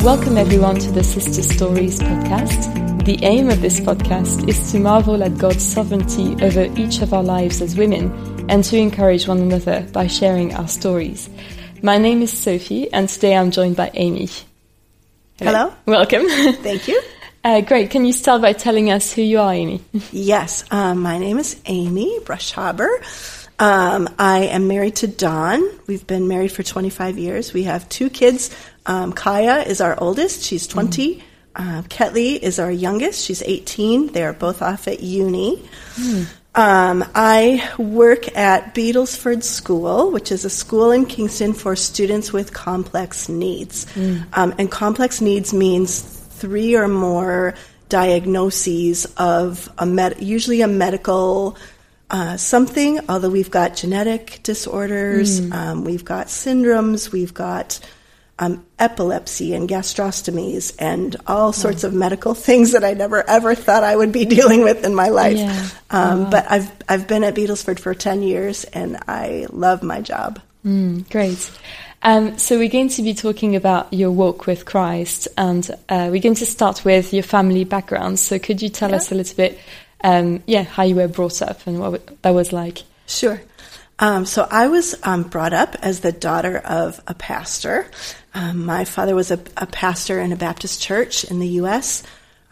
Welcome everyone to the Sister Stories podcast. The aim of this podcast is to marvel at God's sovereignty over each of our lives as women and to encourage one another by sharing our stories. My name is Sophie and today I'm joined by Amy. Hello. Welcome. Thank you. Great. Can you start by telling us who you are, Amy? Yes. My name is Amy Brushhaber. I am married to Dawn. We've been married for 25 years. We have two kids. Kaya is our oldest. She's 20. Ketley is our youngest. She's 18. They're both off at uni. I work at Beatlesford School, which is a school in Kingston for students with complex needs. And complex needs means 3 or more diagnoses of usually a medical something, although we've got genetic disorders, we've got syndromes, we've got epilepsy and gastrostomies and all sorts of medical things that I never ever thought I would be dealing with in my life. But I've been at Beatlesford for 10 years and I love my job. Great. So we're going to be talking about your walk with Christ, and we're going to start with your family background. So could you tell us a little bit, how you were brought up and what that was like? Sure. So I was brought up as the daughter of a pastor. My father was a pastor in a Baptist church in the U.S.,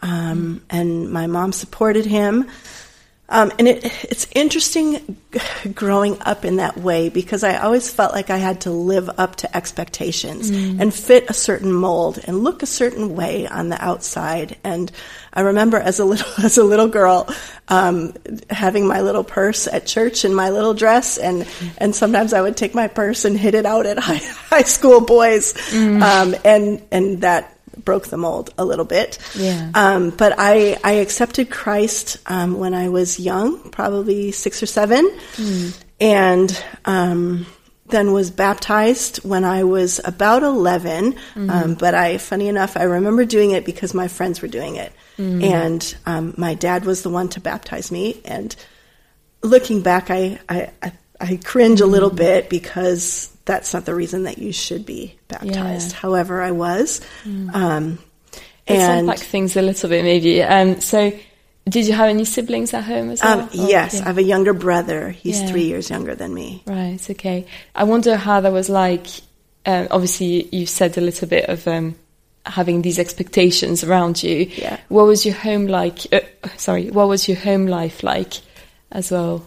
and my mom supported him. And it's interesting growing up in that way because I always felt like I had to live up to expectations and fit a certain mold and look a certain way on the outside. And I remember as a little girl, having my little purse at church and my little dress, and sometimes I would take my purse and hit it out at high school boys, and that broke the mold a little bit. But I accepted Christ when I was young, probably 6 or 7, and then was baptized when I was about 11. But funny enough, I remember doing it because my friends were doing it. And my dad was the one to baptize me. And looking back, I cringe a little bit because that's not the reason that you should be baptized. However, I was. Let's unpack things a little bit, maybe. So did you have any siblings at home as well? Yes, I have a younger brother. He's 3 years younger than me. Right, okay. I wonder how that was like. Obviously, you said a little bit of having these expectations around you. What was your home like? What was your home life like as well?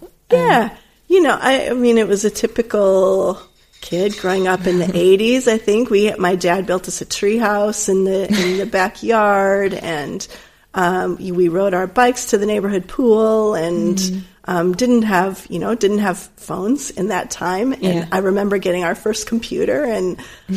I mean, it was a typical kid growing up in the 80s. I think my dad built us a tree house in the backyard, and we rode our bikes to the neighborhood pool, and didn't have phones in that time. And I remember getting our first computer, and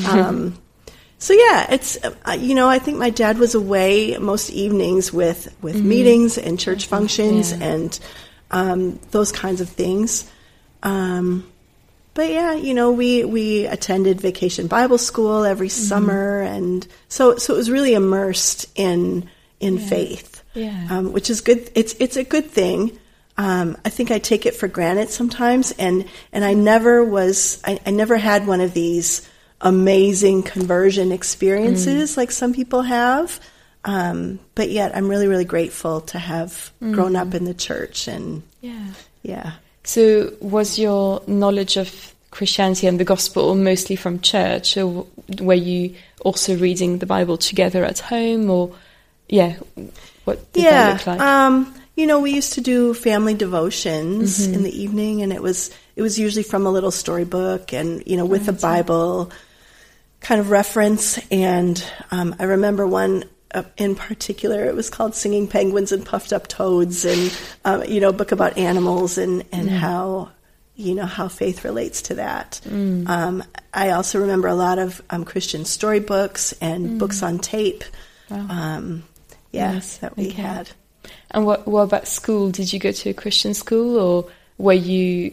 it's I think my dad was away most evenings with meetings and church functions and those kinds of things. But we attended Vacation Bible School every summer, and so it was really immersed in faith, which is good. It's a good thing. I think I take it for granted sometimes, and I never had one of these amazing conversion experiences like some people have. But yet I'm really, really grateful to have grown up in the church, and So was your knowledge of Christianity and the gospel mostly from church, or were you also reading the Bible together at home, or what did that look like? We used to do family devotions in the evening, and it was usually from a little storybook and with a Bible kind of reference. And I remember one in particular, it was called Singing Penguins and Puffed Up Toads, and a book about animals and how faith relates to that. I also remember a lot of Christian storybooks and books on tape. That we had. And what about school? Did you go to a Christian school, or were you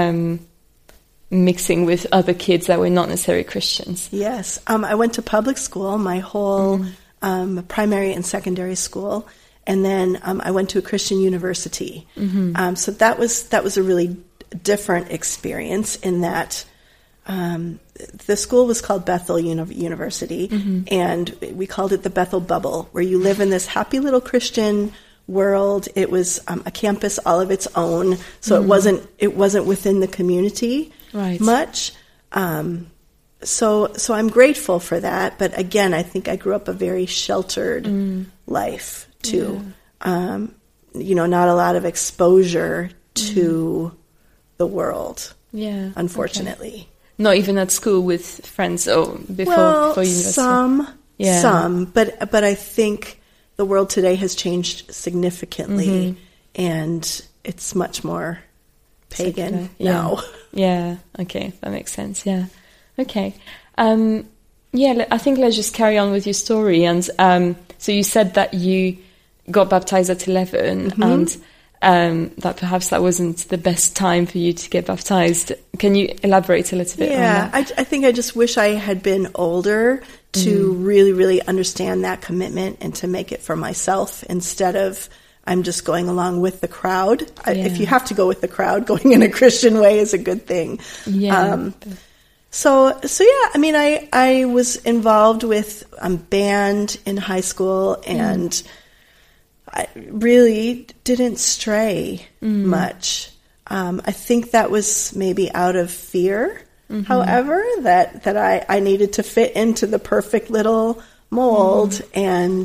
mixing with other kids that were not necessarily Christians? Yes, I went to public school my whole primary and secondary school, and then I went to a Christian university. So that was a really different experience in that the school was called Bethel University, and we called it the Bethel Bubble, where you live in this happy little Christian world. It was a campus all of its own, so it wasn't within the community much. So I'm grateful for that. But again, I think I grew up a very sheltered life too. Yeah. Not a lot of exposure to the world. Yeah, unfortunately. Okay. Not even at school with friends or before for university. Some, but I think the world today has changed significantly, and it's much more pagan now. Yeah. Okay, that makes sense. Yeah. Okay. I think let's just carry on with your story. And so you said that you got baptized at 11, and that perhaps that wasn't the best time for you to get baptized. Can you elaborate a little bit on that? I think I just wish I had been older to really, really understand that commitment and to make it for myself instead of I'm just going along with the crowd. If you have to go with the crowd, going in a Christian way is a good thing. Yeah. So I mean, I was involved with band in high school, and I really didn't stray much. I think that was maybe out of fear, however, that I needed to fit into the perfect little mold. And,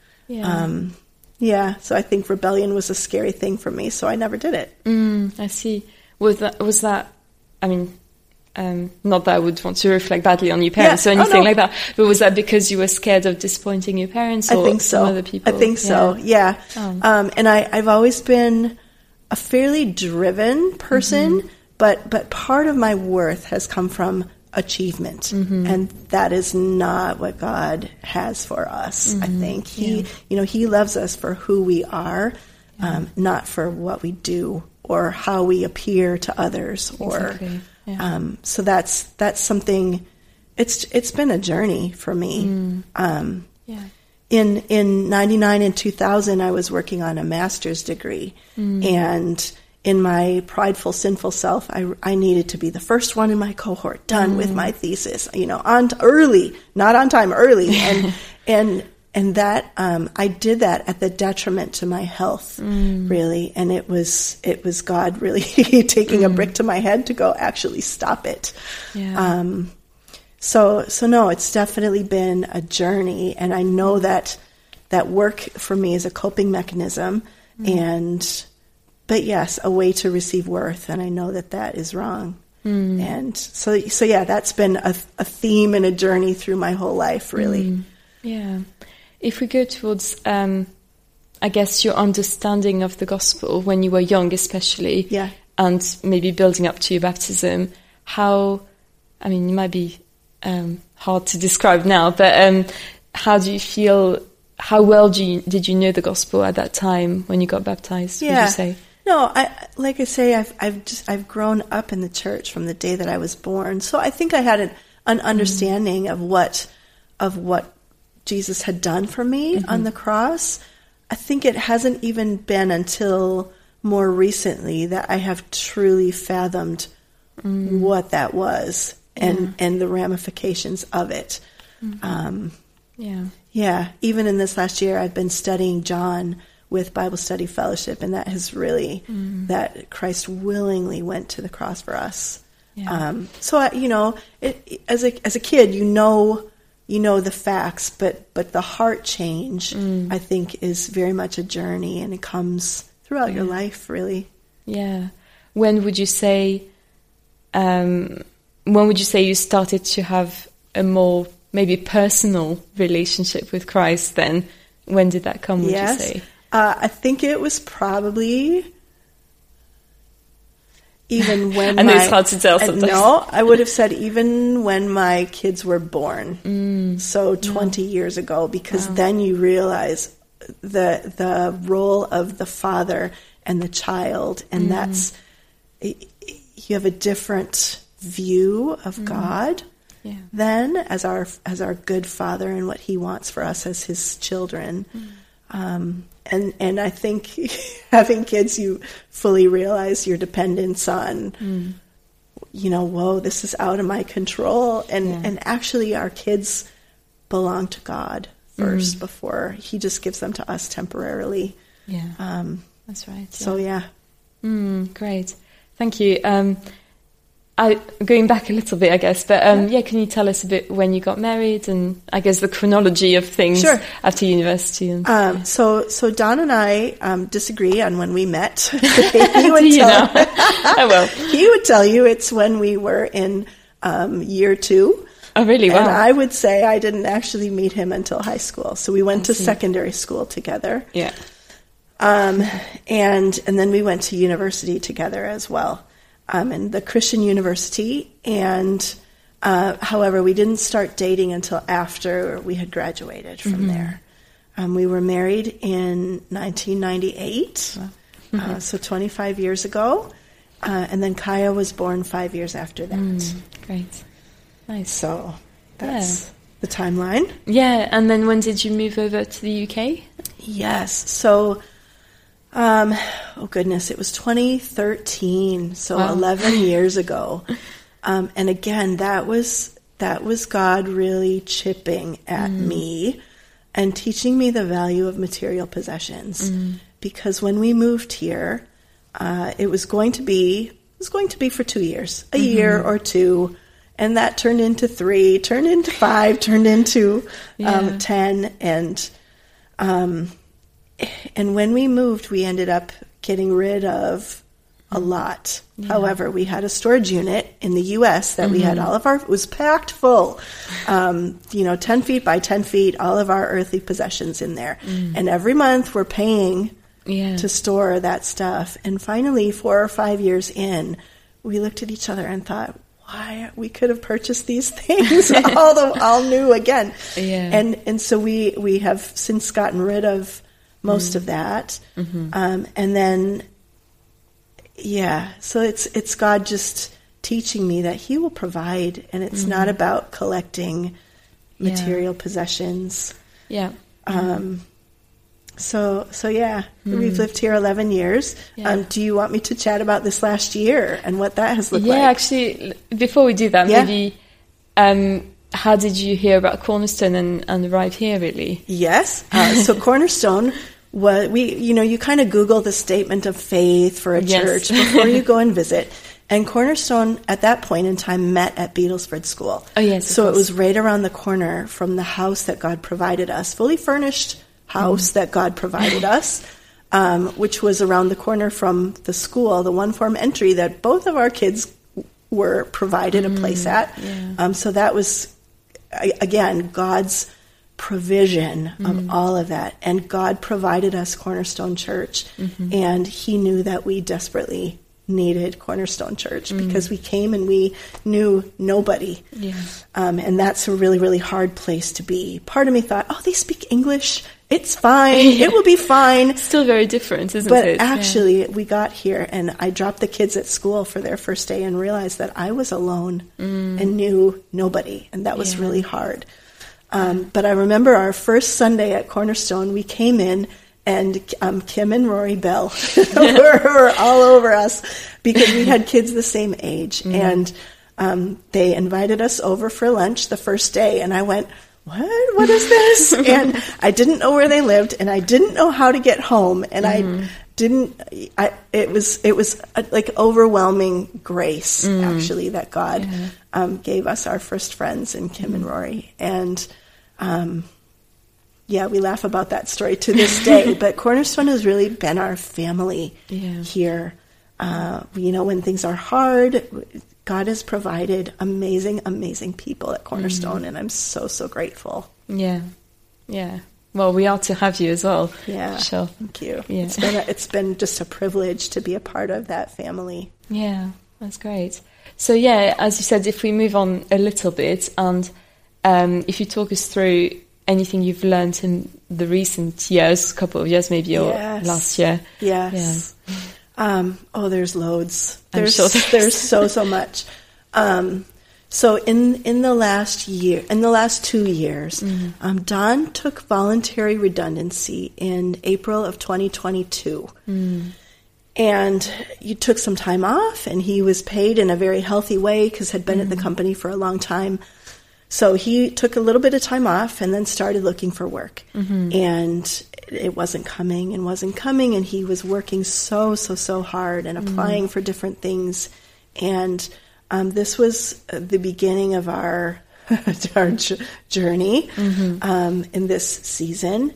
so I think rebellion was a scary thing for me, so I never did it. I see. Was that, I mean, not that I would want to reflect badly on your parents or anything like that, but was that because you were scared of disappointing your parents or some other people? I think so, yeah. And I've always been a fairly driven person, but part of my worth has come from achievement, and that is not what God has for us. I think He loves us for who we are, not for what we do or how we appear to others, or. Exactly. Yeah. So that's something. It's been a journey for me. In 99 and 2000, I was working on a master's degree, and in my prideful, sinful self, I needed to be the first one in my cohort done with my thesis. Not on time, early, and that I did that at the detriment to my health, really, and it was God really taking a brick to my head to go actually stop it. Yeah. So no, it's definitely been a journey, and I know that work for me is a coping mechanism, but yes, a way to receive worth, and I know that is wrong. And so that's been a theme and a journey through my whole life, really. Yeah. If we go towards, I guess, your understanding of the gospel when you were young, especially, and maybe building up to your baptism, it might be hard to describe now, but how do you feel, how well did you know the gospel at that time when you got baptized, would you say? No, I've grown up in the church from the day that I was born, so I think I had an understanding of what Jesus had done for me on the cross. I think it hasn't even been until more recently that I have truly fathomed what that was and the ramifications of it. Even in this last year, I've been studying John with Bible Study Fellowship, and that has really, that Christ willingly went to the cross for us. So as a kid, you know the facts, but the heart change, I think, is very much a journey, and it comes throughout your life, really. Yeah. When would you say you started to have a more maybe personal relationship with Christ then? When did that come, would you say? I think it was probably even when I know it's hard to tell sometimes. No, I would have said even when my kids were born. So 20 years ago, because then you realize the role of the father and the child, and that's, you have a different view of God then as our good father and what he wants for us as his children. And I think having kids, you fully realize your dependence on whoa, this is out of my control. And actually our kids belong to God first before he just gives them to us temporarily. Yeah, that's right. Yeah. So, yeah. Great. Thank you. Going back a little bit, I guess, but can you tell us a bit when you got married and I guess the chronology of things after university? And, So Don and I disagree on when we met. He would tell you it's when we were in year 2. Oh, really? Wow. And I would say I didn't actually meet him until high school. So we went to secondary school together. Yeah. And then we went to university together as well. In the Christian university, and however, we didn't start dating until after we had graduated from there. We were married in 1998, so 25 years ago, and then Kaya was born 5 years after that. Great. Nice. So that's the timeline. Yeah, and then when did you move over to the UK? Yes, so... oh goodness, it was 2013, so 11 years ago. And again, that was God really chipping at me and teaching me the value of material possessions. Because when we moved here, it was going to be for 2 years, a year or two, and that turned into 3, turned into 5, turned into 10, and when we moved, we ended up getting rid of a lot. Yeah. However, we had a storage unit in the U.S. that we had it was packed full, 10 feet by 10 feet, all of our earthly possessions in there. And every month we're paying to store that stuff. And finally, 4 or 5 years in, we looked at each other and thought, why we could have purchased these things all new again. Yeah. And so we have since gotten rid of most of that. And then, so it's God just teaching me that he will provide, and it's not about collecting material possessions. Yeah. So we've lived here 11 years. Yeah. Do you want me to chat about this last year and what that has looked like? Yeah, actually, before we do that, maybe... how did you hear about Cornerstone and arrive here, really? Yes. So Cornerstone... you kind of Google the statement of faith for a church before you go and visit. And Cornerstone, at that point in time, met at Beatlesford School. Oh, yes. So it was right around the corner from the house that God provided us, fully furnished house that God provided us, which was around the corner from the school, the one-form entry that both of our kids were provided a place at. Yeah. So that was, again, God's provision of all of that, and God provided us Cornerstone Church, and he knew that we desperately needed Cornerstone Church because we came and we knew nobody, and that's a really, really hard place to be. Part of me thought, they speak English, it's fine, it will be fine. Still very different, isn't it? But actually, we got here, and I dropped the kids at school for their first day and realized that I was alone and knew nobody, and that was really hard. But I remember our first Sunday at Cornerstone, we came in, and Kim and Rory Bell were all over us because we had kids the same age. And they invited us over for lunch the first day, and I went, what is this? And I didn't know where they lived, and I didn't know how to get home, and it was like overwhelming grace, actually, that God gave us our first friends in Kim and Rory. And we laugh about that story to this day, but Cornerstone has really been our family here. When things are hard, God has provided amazing, amazing people at Cornerstone, and I'm so, so grateful. Yeah. Well, we are to have you as well. Yeah, sure. Thank you. Yeah. It's been just a privilege to be a part of that family. Yeah, that's great. So as you said, if we move on a little bit, and if you talk us through anything you've learned in the recent years, couple of years maybe, or last year. Yes. Yeah. There's loads. There's so much. So in the last 2 years, Don took voluntary redundancy in April of 2022. And he took some time off, and he was paid in a very healthy way because had been at the company for a long time. So he took a little bit of time off and then started looking for work. And it wasn't coming, and he was working so hard and applying for different things. And this was the beginning of our journey in this season.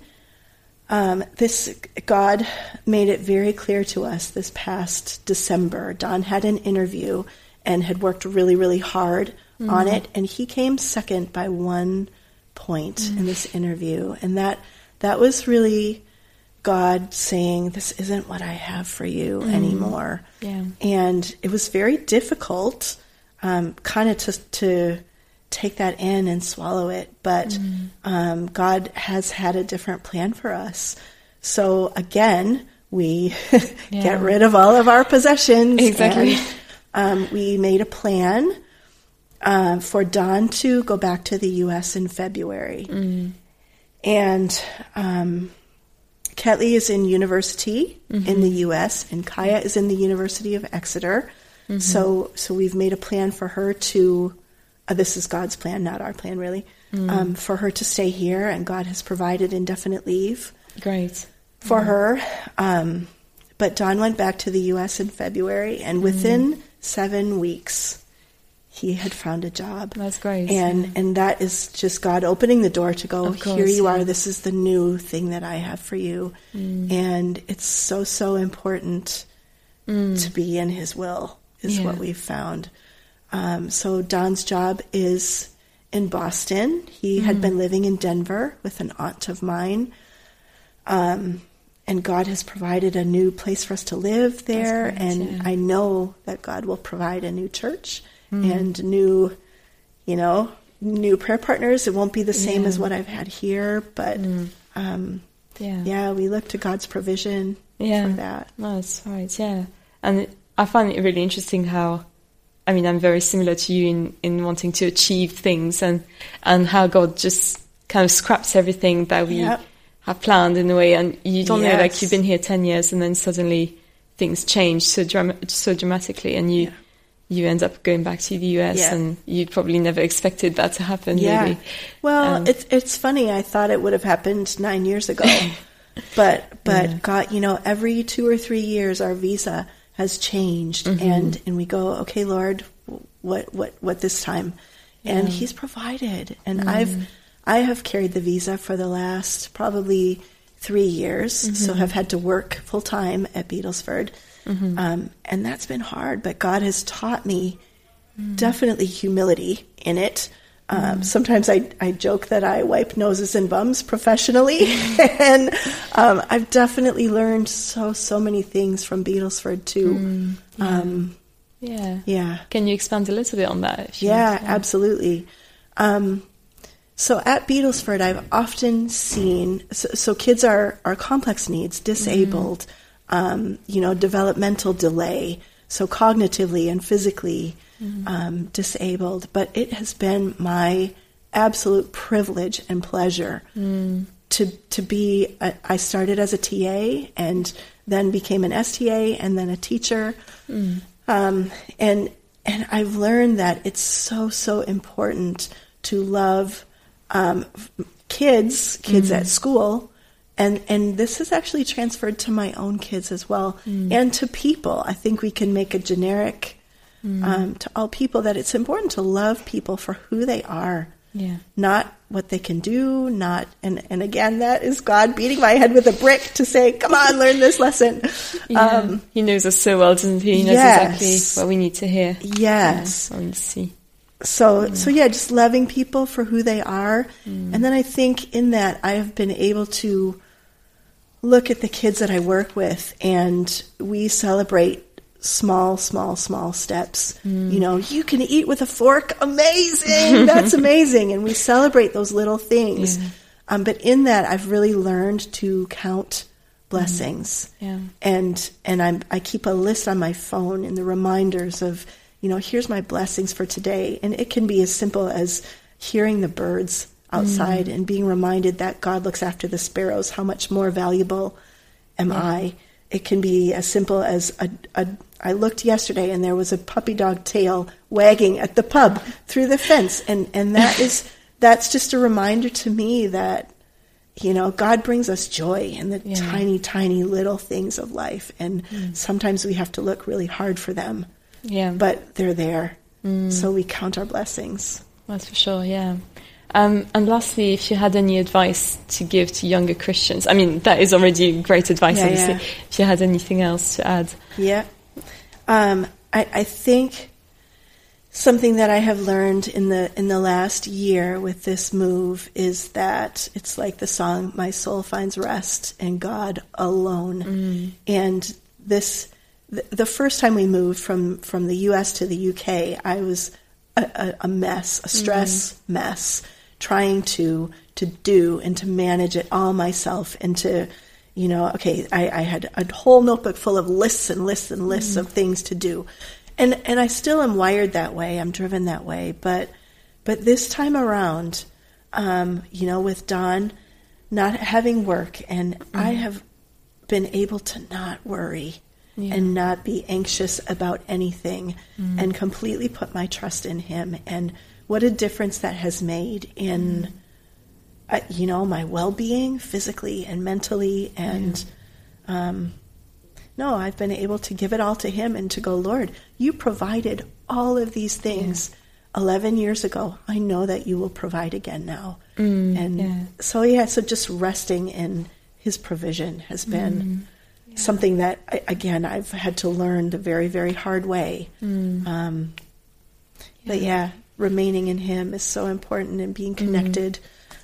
God made it very clear to us this past December. Don had an interview and had worked really, really hard on it, and he came second by 1 point in this interview. And that was really God saying, this isn't what I have for you anymore. Yeah. And it was very difficult kind of to take that in and swallow it. But God has had a different plan for us. So again, we get rid of all of our possessions. Exactly. And we made a plan for Don to go back to the U.S. in February. And Ketley is in university in the U.S., and Kaya is in the University of Exeter. So we've made a plan for her to, this is God's plan, not our plan really, for her to stay here, and God has provided indefinite leave. Great. For her. But Don went back to the U.S. in February, and within 7 weeks, he had found a job. That's great. And that is just God opening the door to go, Of course, here you are, this is the new thing that I have for you. And it's so important to be in his will, is what we've found. So Don's job is in Boston. He had been living in Denver with an aunt of mine. And God has provided a new place for us to live there. Great, and I know that God will provide a new church and new prayer partners. It won't be the same as what I've had here, but we look to God's provision for that. No, that's right, And I find it really interesting how, I'm very similar to you in wanting to achieve things, and how God just kind of scraps everything that we have planned in a way, and you don't know, like you've been here 10 years and then suddenly things change so dramatically, and you end up going back to the US, and you probably never expected that to happen. Really. Well, it's funny. I thought it would have happened 9 years ago, but God, every 2 or 3 years our visa has changed, and we go, okay, Lord, what this time? And He's provided, and I have carried the visa for the last probably 3 years, so have had to work full time at Beatlesford. And that's been hard, but God has taught me definitely humility in it. Sometimes I joke that I wipe noses and bums professionally, and I've definitely learned so many things from Beatlesford too. Can you expand a little bit on that? Absolutely. So at Beatlesford, I've often seen, so kids are complex needs, disabled, developmental delay, so cognitively and physically disabled. But it has been my absolute privilege and pleasure to be, I started as a TA and then became an STA and then a teacher. And I've learned that it's so important to love kids at school, and this has actually transferred to my own kids as well, and to people. I think we can make a generic to all people that it's important to love people for who they are, not what they can do, and again, that is God beating my head with a brick to say, come on, learn this lesson. He knows us so well, doesn't he? He knows exactly what we need to hear. Yes. What we need to see. So just loving people for who they are. And then I think in that I have been able to look at the kids that I work with, and we celebrate small steps. You can eat with a fork. Amazing. That's amazing. And we celebrate those little things. But in that I've really learned to count blessings. And I keep a list on my phone in the reminders of, here's my blessings for today. And it can be as simple as hearing the birds outside and being reminded that God looks after the sparrows. How much more valuable am I it can be as simple as I looked yesterday and there was a puppy dog tail wagging at the pub through the fence. And that's just a reminder to me that, God brings us joy in the tiny, tiny little things of life. And sometimes we have to look really hard for them. Yeah. But they're there. So we count our blessings. That's for sure, yeah. And lastly, if you had any advice to give to younger Christians, I mean, that is already great advice, obviously. Yeah. If you had anything else to add. Yeah. I think something that I have learned in the last year with this move is that it's like the song, "My soul finds rest in God alone." And the first time we moved from the U.S. to the U.K., I was a mess, a stress mess, trying to do and to manage it all myself and to, I had a whole notebook full of lists and lists and lists of things to do. And I still am wired that way. I'm driven that way. But this time around, with Don not having work, and I have been able to not worry and not be anxious about anything and completely put my trust in him. And what a difference that has made in, my well-being physically and mentally. And, I've been able to give it all to him and to go, Lord, you provided all of these things 11 years ago. I know that you will provide again now. So just resting in his provision has been something that, again, I've had to learn the very, very hard way. But remaining in him is so important, and being connected.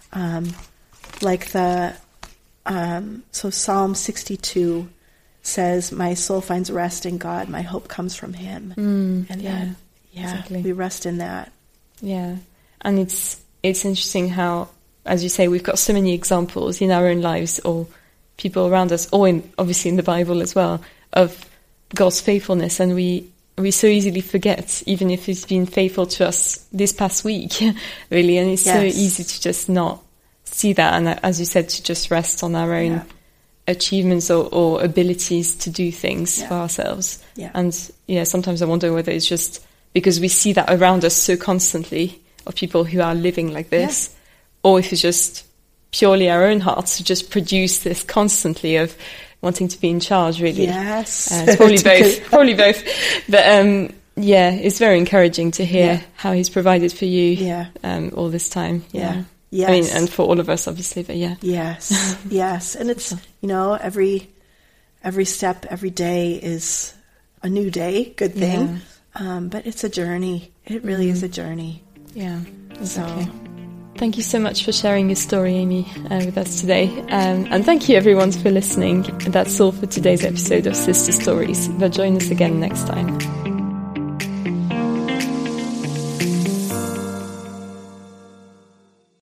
So Psalm 62 says, "My soul finds rest in God. My hope comes from him." Exactly. We rest in that. Yeah. And it's interesting how, as you say, we've got so many examples in our own lives or people around us, or obviously in the Bible as well, of God's faithfulness, and we so easily forget, even if he's been faithful to us this past week, really, and it's so easy to just not see that, and as you said, to just rest on our own achievements or abilities to do things for ourselves. And sometimes I wonder whether it's just because we see that around us so constantly, of people who are living like this, or if it's just purely our own hearts to just produce this constantly of wanting to be in charge, really. Yes. It's probably both. But it's very encouraging to hear how he's provided for you all this time. Yeah. Yes. I mean, and for all of us, obviously, but Yes, yes. And it's, every step, every day is a new day, good thing. But it's a journey. It really is a journey. Yeah, exactly. So. Thank you so much for sharing your story, Amy, with us today. And thank you, everyone, for listening. That's all for today's episode of Sister Stories. But join us again next time.